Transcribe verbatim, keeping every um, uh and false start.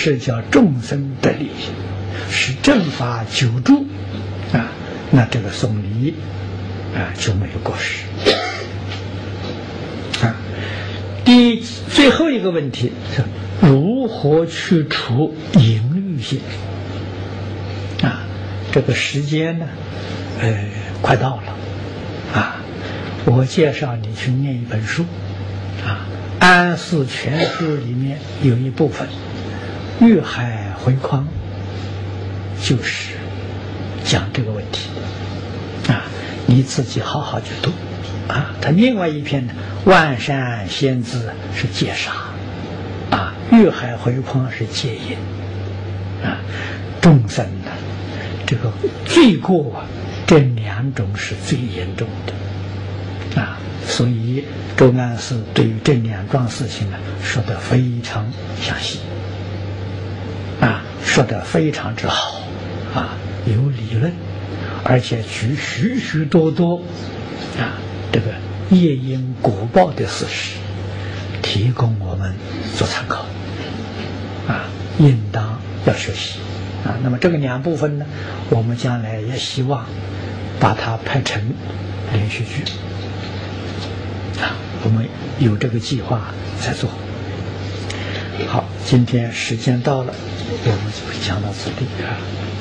是叫众生得利，是正法久住啊，那这个送礼啊就没有过失啊。第最后一个问题是如何去除淫欲心啊？这个时间呢，呃，快到了啊。我介绍你去念一本书啊，《安世全书》里面有一部分《欲海回匡》，就是讲这个问题啊，你自己好好去读啊。他另外一篇呢，《万善先知》是戒杀啊，《欲海回匡》是戒淫啊。众生呢，这个罪过啊，这两种是最严重的。啊，所以周安世对于这两桩事情呢，说得非常详细，啊，说得非常之好，啊，有理论，而且举许许多多啊这个业因果报的事实，提供我们做参考，啊，应当要学习，啊，那么这个两部分呢，我们将来也希望把它拍成连续剧。啊，我们有这个计划在做。好，今天时间到了，我们就讲到此地啊。